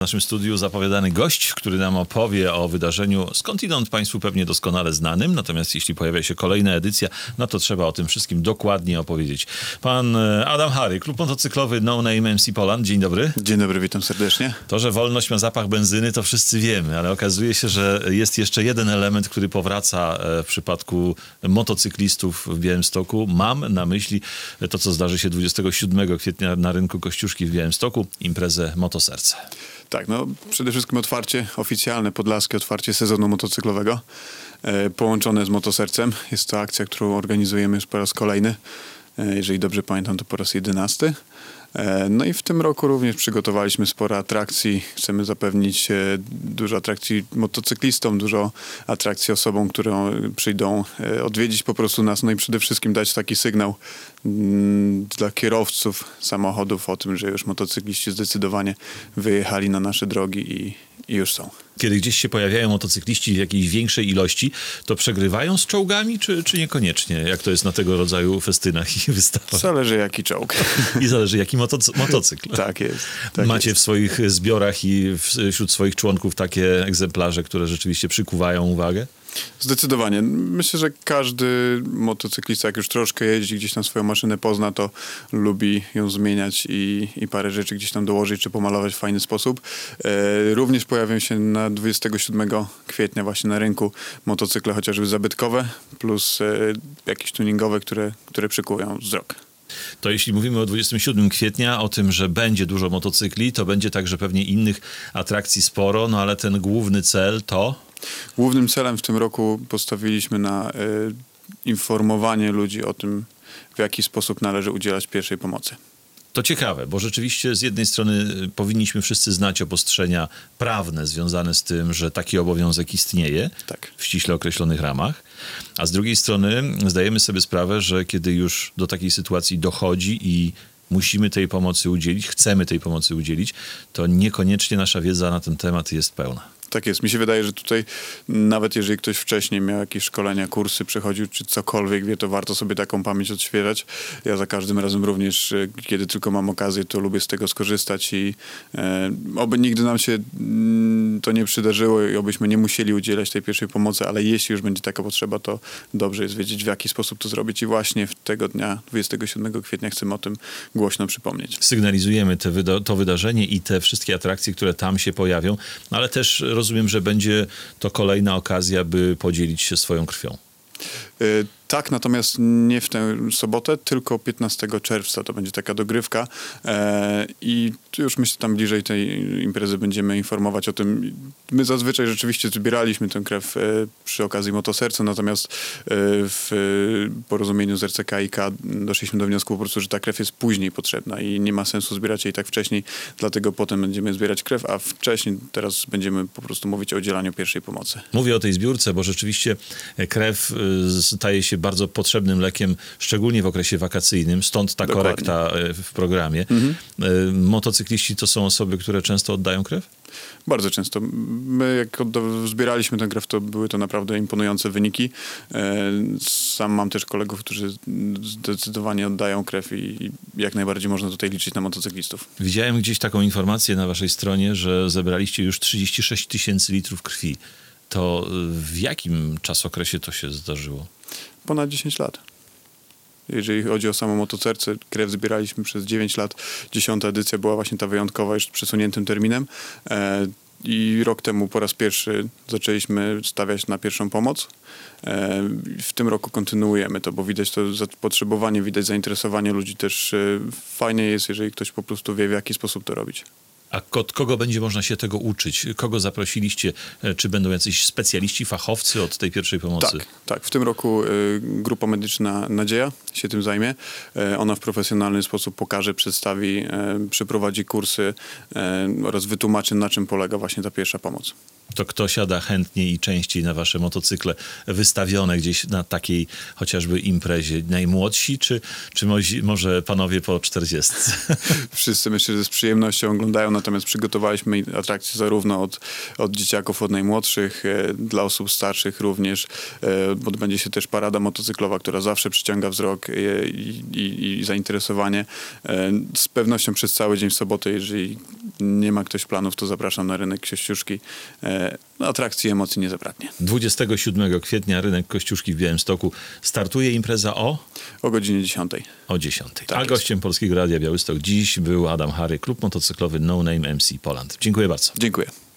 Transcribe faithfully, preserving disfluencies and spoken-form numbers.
W naszym studiu zapowiadany gość, który nam opowie o wydarzeniu skądinąd Państwu pewnie doskonale znanym, natomiast jeśli pojawia się kolejna edycja, no to trzeba o tym wszystkim dokładnie opowiedzieć. Pan Adam Hary, klub motocyklowy No Name M C Poland. Dzień dobry. Dzień dobry, witam serdecznie. To, że wolność ma zapach benzyny, to wszyscy wiemy, ale okazuje się, że jest jeszcze jeden element, który powraca w przypadku motocyklistów w Białymstoku. Mam na myśli to, co zdarzy się dwudziestego siódmego kwietnia na rynku Kościuszki w Białymstoku, imprezę Motoserce. Tak, no przede wszystkim otwarcie oficjalne, podlaskie otwarcie sezonu motocyklowego, e, połączone z Motosercem. Jest to akcja, którą organizujemy już po raz kolejny. E, jeżeli dobrze pamiętam, to po raz jedenasty. E, no i w tym roku również przygotowaliśmy sporo atrakcji. Chcemy zapewnić e, dużo atrakcji motocyklistom, dużo atrakcji osobom, które przyjdą e, odwiedzić po prostu nas. No i przede wszystkim dać taki sygnał mm, dla kierowców samochodów o tym, że już motocykliści zdecydowanie wyjechali na nasze drogi i, i już są. Kiedy gdzieś się pojawiają motocykliści w jakiejś większej ilości, to przegrywają z czołgami, czy, czy niekoniecznie? Jak to jest na tego rodzaju festynach i wystawach? Zależy jaki czołg. I zależy jaki motocy- motocykl. Tak jest. Tak Macie jest. w swoich zbiorach i wśród swoich członków takie egzemplarze, które rzeczywiście przykuwają uwagę? Zdecydowanie. Myślę, że każdy motocyklista, jak już troszkę jeździ, gdzieś tam swoją maszynę pozna, to lubi ją zmieniać i, i parę rzeczy gdzieś tam dołożyć, czy pomalować w fajny sposób. E, również pojawią się na dwudziestego siódmego kwietnia właśnie na rynku motocykle chociażby zabytkowe, plus e, jakieś tuningowe, które, które przykują wzrok. To jeśli mówimy o dwudziestego siódmego kwietnia, o tym, że będzie dużo motocykli, to będzie także pewnie innych atrakcji sporo, no ale ten główny cel to... Głównym celem w tym roku postawiliśmy na y, informowanie ludzi o tym, w jaki sposób należy udzielać pierwszej pomocy. To ciekawe, bo rzeczywiście z jednej strony powinniśmy wszyscy znać obostrzenia prawne związane z tym, że taki obowiązek istnieje Tak. w ściśle określonych ramach, a z drugiej strony zdajemy sobie sprawę, że kiedy już do takiej sytuacji dochodzi i musimy tej pomocy udzielić, chcemy tej pomocy udzielić, to niekoniecznie nasza wiedza na ten temat jest pełna. Tak jest. Mi się wydaje, że tutaj nawet jeżeli ktoś wcześniej miał jakieś szkolenia, kursy, przechodził, czy cokolwiek wie, to warto sobie taką pamięć odświeżać. Ja za każdym razem również, kiedy tylko mam okazję, to lubię z tego skorzystać i e, oby nigdy nam się mm, to nie przydarzyło i obyśmy nie musieli udzielać tej pierwszej pomocy, ale jeśli już będzie taka potrzeba, to dobrze jest wiedzieć, w jaki sposób to zrobić i właśnie w tego dnia, dwudziestego siódmego kwietnia, chcemy o tym głośno przypomnieć. Sygnalizujemy te wyda- to wydarzenie i te wszystkie atrakcje, które tam się pojawią, no ale też rozumiem, że będzie to kolejna okazja, by podzielić się swoją krwią. Y, tak, natomiast nie w tę sobotę, tylko piętnastego czerwca to będzie taka dogrywka e, i już myślę, tam bliżej tej imprezy będziemy informować o tym. My zazwyczaj rzeczywiście zbieraliśmy tę krew e, przy okazji Motoserca, natomiast e, w porozumieniu z R C K i K doszliśmy do wniosku po prostu, że ta krew jest później potrzebna i nie ma sensu zbierać jej tak wcześniej, dlatego potem będziemy zbierać krew, a wcześniej teraz będziemy po prostu mówić o udzielaniu pierwszej pomocy. Mówię o tej zbiórce, bo rzeczywiście krew y, staje się bardzo potrzebnym lekiem, szczególnie w okresie wakacyjnym, stąd ta Dokładnie. korekta w programie. Mhm. Motocykliści to są osoby, które często oddają krew? Bardzo często. My jak odda- zbieraliśmy tę krew, to były to naprawdę imponujące wyniki. E, sam mam też kolegów, którzy zdecydowanie oddają krew i, i jak najbardziej można tutaj liczyć na motocyklistów. Widziałem gdzieś taką informację na waszej stronie, że zebraliście już trzydzieści sześć tysięcy litrów krwi. To w jakim czasokresie to się zdarzyło? Ponad dziesięć lat. Jeżeli chodzi o samą Motoserce, krew zbieraliśmy przez dziewięć lat. Dziesiąta edycja była właśnie ta wyjątkowa, już z przesuniętym terminem. E, I rok temu po raz pierwszy zaczęliśmy stawiać na pierwszą pomoc. E, w tym roku kontynuujemy to, bo widać to zapotrzebowanie, widać zainteresowanie ludzi też. E, fajnie jest, jeżeli ktoś po prostu wie, w jaki sposób to robić. A od kogo będzie można się tego uczyć? Kogo zaprosiliście? Czy będą jacyś specjaliści, fachowcy od tej pierwszej pomocy? Tak, tak. W tym roku y, grupa medyczna Nadzieja się tym zajmie. Y, ona w profesjonalny sposób pokaże, przedstawi, y, przeprowadzi kursy y, oraz wytłumaczy, na czym polega właśnie ta pierwsza pomoc. To kto siada chętniej i częściej na wasze motocykle wystawione gdzieś na takiej chociażby imprezie? Najmłodsi, czy, czy mozi, może panowie po czterdziestce? Wszyscy myślę, że z przyjemnością oglądają nas natomiast przygotowaliśmy atrakcje zarówno od, od dzieciaków, od najmłodszych, e, dla osób starszych również, e, bo odbędzie się też parada motocyklowa, która zawsze przyciąga wzrok e, i, i, i zainteresowanie. E, z pewnością przez cały dzień w sobotę, jeżeli nie ma ktoś planów, to zapraszam na rynek Kościuszki. E, atrakcji i emocji nie zabraknie. dwudziestego siódmego kwietnia rynek Kościuszki w Białymstoku. Startuje impreza o? O godzinie dziesiątej. O dziesiątej. Tak A jest. gościem Polskiego Radia Białystok dziś był Adam Hary, klub motocyklowy No Name M C Poland. Dziękuję bardzo. Dziękuję.